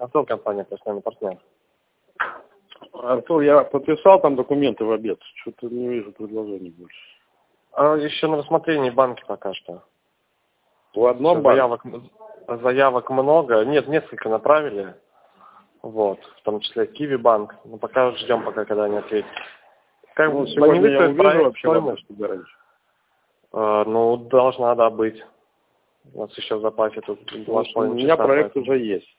Артур, компания «Постоянный партнер». Артур, я подписал там документы в обед. Что-то не вижу предложений больше. Еще на рассмотрении банки пока что. В одном банке? Заявок много. Нет, несколько направили. Вот. В том числе Киви банк. Но пока ждем, когда они ответят. Как ну, сегодня я увижу вообще что гарантию. Ну, должна, да, быть. У нас еще в запасе тут 2,5 часа. У меня проект уже есть.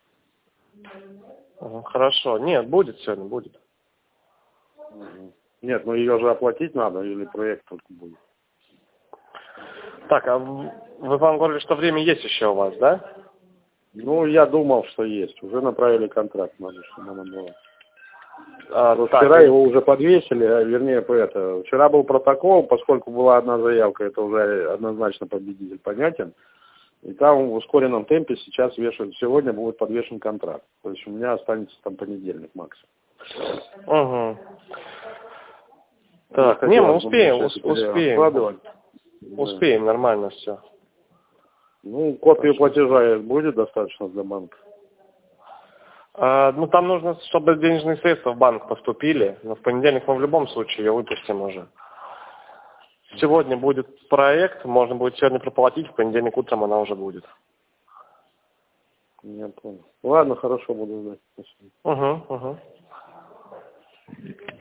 Хорошо. Нет, будет сегодня, будет. Нет, ну ее же оплатить надо, или проект только будет? Так, а вы вам говорили, что время есть еще у вас, да? Ну, я думал, что есть. Уже направили контракт, надо, чтобы она была. Вчера его уже подвесили, вернее, вчера был протокол, поскольку была одна заявка, это уже однозначно победитель понятен. И там в ускоренном темпе сейчас вешают, сегодня будет подвешен контракт. То есть у меня останется там понедельник максимум. Угу. Так, не, мы успеем. Успеем, нормально все. Ну, копию платежа будет достаточно для банка? Ну, там нужно, чтобы денежные средства в банк поступили, но в понедельник мы в любом случае ее выпустим уже. Сегодня будет проект, можно будет сегодня проплатить, в понедельник утром она уже будет. Я понял. Ладно, хорошо, буду ждать. Спасибо. Угу.